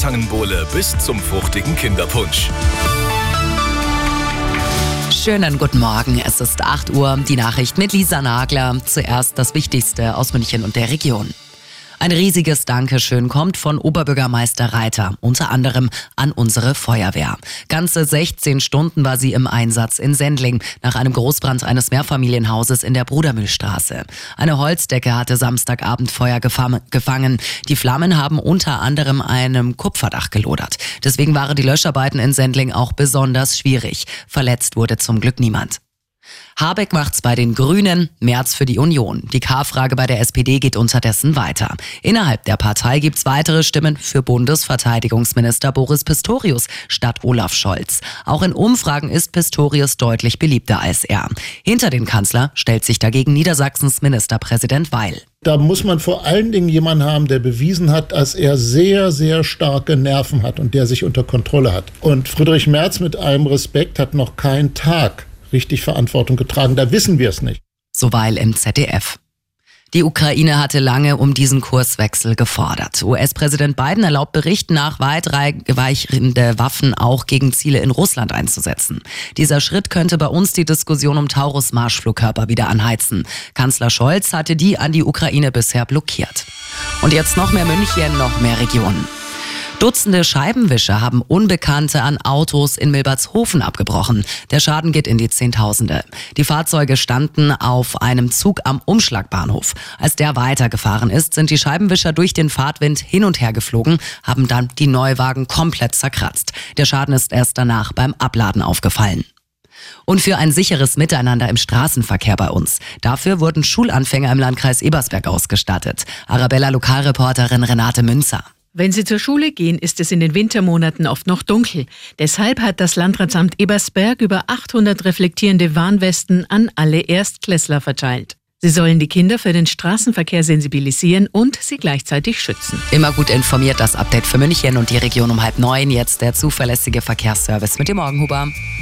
Zangenbowle bis zum fruchtigen Kinderpunsch. Schönen guten Morgen, es ist 8 Uhr, die Nachricht mit Lisa Nagler. Zuerst das Wichtigste aus München und der Region. Ein riesiges Dankeschön kommt von Oberbürgermeister Reiter, unter anderem an unsere Feuerwehr. Ganze 16 Stunden war sie im Einsatz in Sendling nach einem Großbrand eines Mehrfamilienhauses in der Brudermühlstraße. Eine Holzdecke hatte Samstagabend Feuer gefangen. Die Flammen haben unter anderem einem Kupferdach gelodert. Deswegen waren die Löscharbeiten in Sendling auch besonders schwierig. Verletzt wurde zum Glück niemand. Habeck macht's bei den Grünen, Merz für die Union. Die K-Frage bei der SPD geht unterdessen weiter. Innerhalb der Partei gibt's weitere Stimmen für Bundesverteidigungsminister Boris Pistorius statt Olaf Scholz. Auch in Umfragen ist Pistorius deutlich beliebter als er. Hinter den Kanzler stellt sich dagegen Niedersachsens Ministerpräsident Weil. Da muss man vor allen Dingen jemanden haben, der bewiesen hat, dass er sehr, sehr starke Nerven hat und der sich unter Kontrolle hat. Und Friedrich Merz, mit allem Respekt, hat noch keinen Tag richtig Verantwortung getragen. Da wissen wir es nicht. So Weil im ZDF. Die Ukraine hatte lange um diesen Kurswechsel gefordert. US-Präsident Biden erlaubt Berichten nach weitreichende Waffen auch gegen Ziele in Russland einzusetzen. Dieser Schritt könnte bei uns die Diskussion um Taurus-Marschflugkörper wieder anheizen. Kanzler Scholz hatte die an die Ukraine bisher blockiert. Und jetzt noch mehr München, noch mehr Regionen. Dutzende Scheibenwischer haben Unbekannte an Autos in Milbertshofen abgebrochen. Der Schaden geht in die Zehntausende. Die Fahrzeuge standen auf einem Zug am Umschlagbahnhof. Als der weitergefahren ist, sind die Scheibenwischer durch den Fahrtwind hin und her geflogen, haben dann die Neuwagen komplett zerkratzt. Der Schaden ist erst danach beim Abladen aufgefallen. Und für ein sicheres Miteinander im Straßenverkehr bei uns. Dafür wurden Schulanfänger im Landkreis Ebersberg ausgestattet. Arabella Lokalreporterin Renate Münzer. Wenn sie zur Schule gehen, ist es in den Wintermonaten oft noch dunkel. Deshalb hat das Landratsamt Ebersberg über 800 reflektierende Warnwesten an alle Erstklässler verteilt. Sie sollen die Kinder für den Straßenverkehr sensibilisieren und sie gleichzeitig schützen. Immer gut informiert, das Update für München und die Region um 8:30. Jetzt der zuverlässige Verkehrsservice mit dem Morgenhuber.